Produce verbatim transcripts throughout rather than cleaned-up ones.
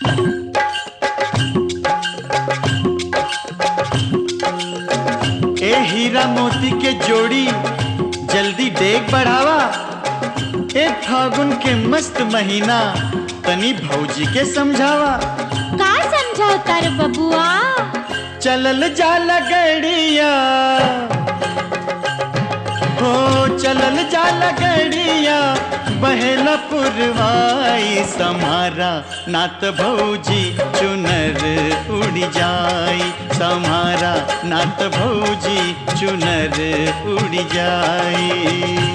ए हीरा मोती के जोड़ी जल्दी डेग बढ़ावा। ए फागुन के मस्त महीना तनी भौजी के समझावा। का समझावता रे बबुआ? चलल जाला गड़िया हो, चलल जाला गड़िया बहेला पुरवाई समारा नात भौजी चुनर उड़ जाई। समारा नात भौजी चुनर उड़ जाई।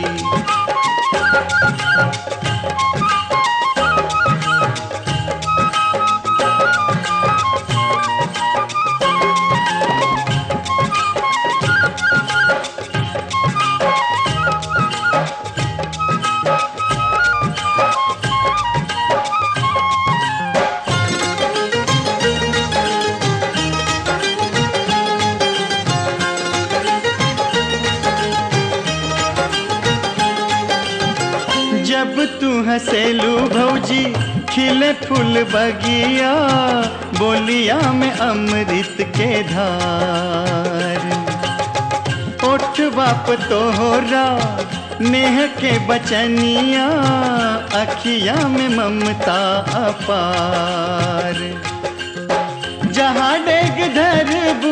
जब तू हंसेलू भौजी खिले फूल बगिया, बोलिया में अमृत के धार। ओठ बाप तोहरा नेह के बचनिया, अखिया में ममता अपार। जहाँ डेग धरबू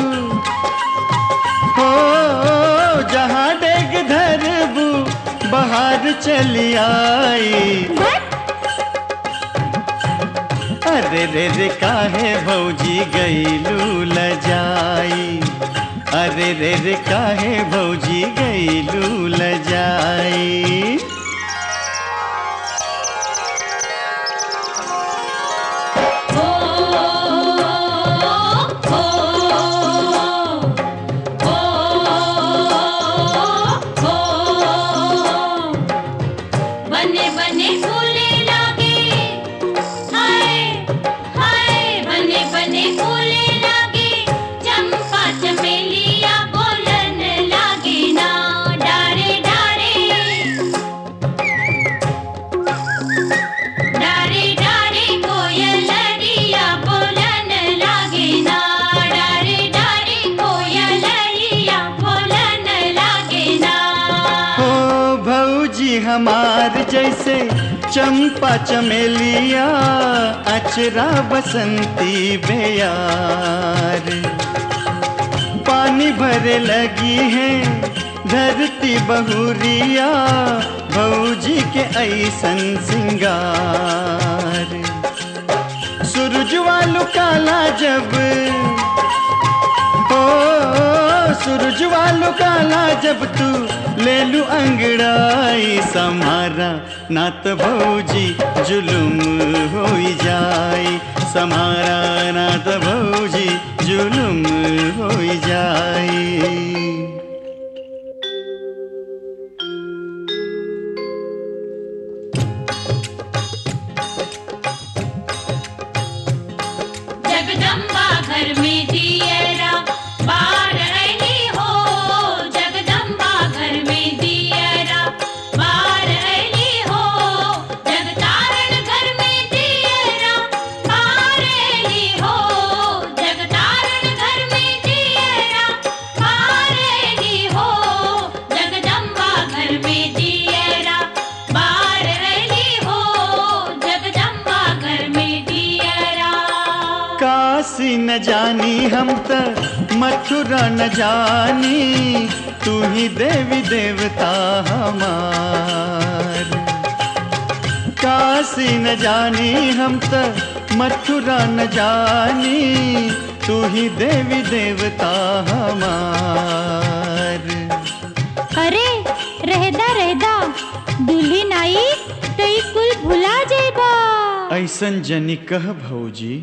हो, जहाँ डेग धरबू बाहर चली आई। अरे रे रे काहे भौजी गईलू लजाई। अरे रे रे काहे भौजी गईलू लजाई। हमार जैसे चंपा चमेलिया, अचरा बसंती बेयार। पानी भरे लगी है धरती बहुरिया, भौजी के ऐसन सिंगार। सूरज वालू काला जब हो, सूरज वालू काला जब तू ले लू अंगड़ाई। समारा नात भौजी जुलुम होई जाई। समारा नात भौजी जुलुम होई जाई। जगदम्बा घर में दियरा बार अली हो, जगदम्बा घर में दियरा बार अली हो। जगतारण घर में दियरा बार अली हो, जगतारण घर में दियरा बार अली हो। जगदम्बा घर में दियरा बार अली हो, जगदम्बा घर में दियरा। काशी न जानी हम त मथुरा न जानी, तू ही देवी देवता हमार। काशी न जानी हम त मथुरा न जानी, तू ही देवी देवता हमार। अरे रहदा रहदा दुल्हन आई तो ई कुल भुला जेबा। ऐसन जनी कह भौजी,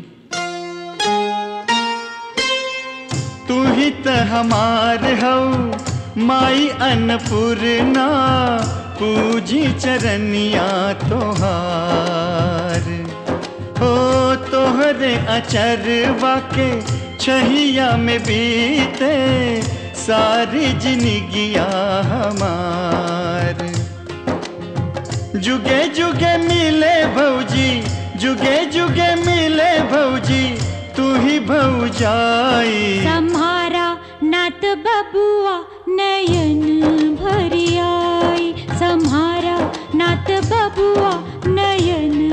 तू ही त हमार हऊ माई अन्नपूर्णा, पूजी चरनिया तोहार। हो तोहरे अचरवा के छहिया में बीते, सारी जिंदगिया हमार। जुगे जुगे मिले भौजी जुगे जुगे मिले भौजी तू ही भौजाई। सम्हारा नात बबुआ नयन भरी आई, सम्हारा नात बबुआ नयन